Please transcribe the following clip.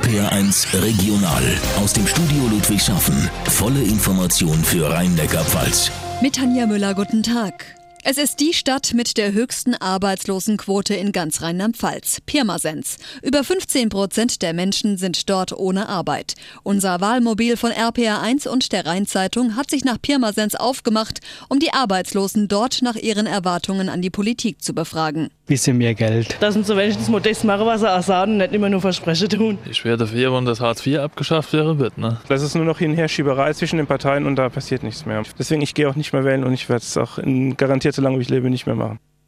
RPR1 Regional aus dem Studio Ludwigshafen. Volle Information für Rhein-Neckar-Pfalz. Mit Tanja Müller, guten Tag. Es ist die Stadt mit der höchsten Arbeitslosenquote in ganz Rheinland-Pfalz, Pirmasens. Über 15% der Menschen sind dort ohne Arbeit. Unser Wahlmobil von RPR1 und der Rheinzeitung hat sich nach Pirmasens aufgemacht, um die Arbeitslosen dort nach ihren Erwartungen an die Politik zu befragen. Bisschen mehr Geld. Das sind so wenigstens modest machen, was sie auch sagen und nicht immer nur Versprechen tun. Ich wäre dafür, wenn das Hartz IV abgeschafft wäre, wird, ne? Das ist nur noch Hin- und Herschieberei zwischen den Parteien und da passiert nichts mehr. Deswegen, ich gehe auch nicht mehr wählen und ich werde es auch garantiert, solange ich lebe, nicht mehr machen.